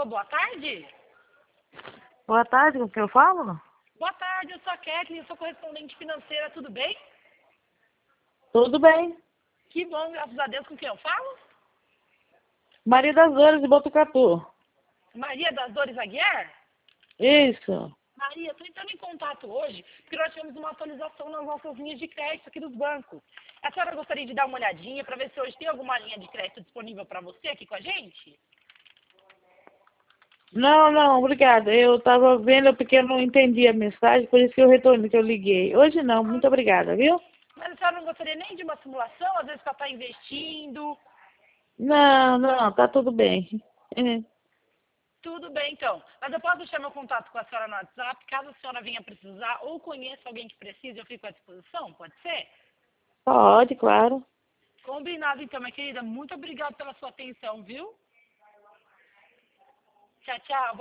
Alô, boa tarde? Boa tarde, com quem eu falo? Boa tarde, eu sou a Kathleen, eu sou correspondente financeira, tudo bem? Tudo bem. Que bom, graças a Deus, com quem eu falo? Maria das Dores de Botucatu. Maria das Dores Aguiar? Isso. Maria, estou entrando em contato hoje porque nós tivemos uma atualização nas nossas linhas de crédito aqui dos bancos. A senhora gostaria de dar uma olhadinha para ver se hoje tem alguma linha de crédito disponível para você aqui com a gente? Não, obrigada. Eu estava vendo porque eu não entendi a mensagem, por isso que eu retornei, que eu liguei. Hoje não, muito obrigada, viu? Mas a senhora não gostaria nem de uma simulação, às vezes para estar investindo? Não, tá tudo bem. É. Tudo bem, então. Mas eu posso deixar meu contato com a senhora no WhatsApp, caso a senhora venha precisar ou conheça alguém que precise, eu fico à disposição, pode ser? Pode, claro. Combinado, então, minha querida. Muito obrigada pela sua atenção, viu? Tchau, tchau.